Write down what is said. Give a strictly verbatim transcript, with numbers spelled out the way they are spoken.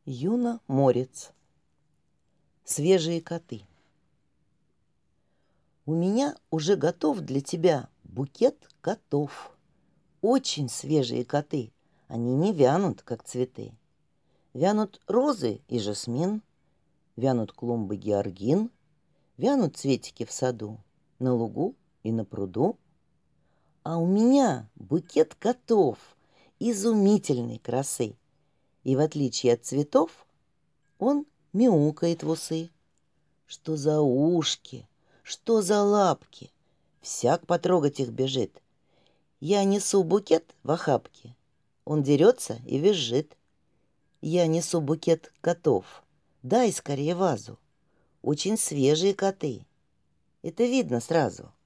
Юна Морец. Свежие коты. У меня уже готов для тебя букет котов. Очень свежие коты. Они не вянут, как цветы. Вянут розы и жасмин, вянут клумбы георгин, вянут цветики в саду, на лугу и на пруду. А у меня букет котов изумительной красы. И в отличие от цветов, он мяукает в усы. Что за ушки, что за лапки, всяк потрогать их бежит. Я несу букет в охапке, он дерется и визжит. Я несу букет котов, дай скорее вазу. Очень свежие коты, это видно сразу.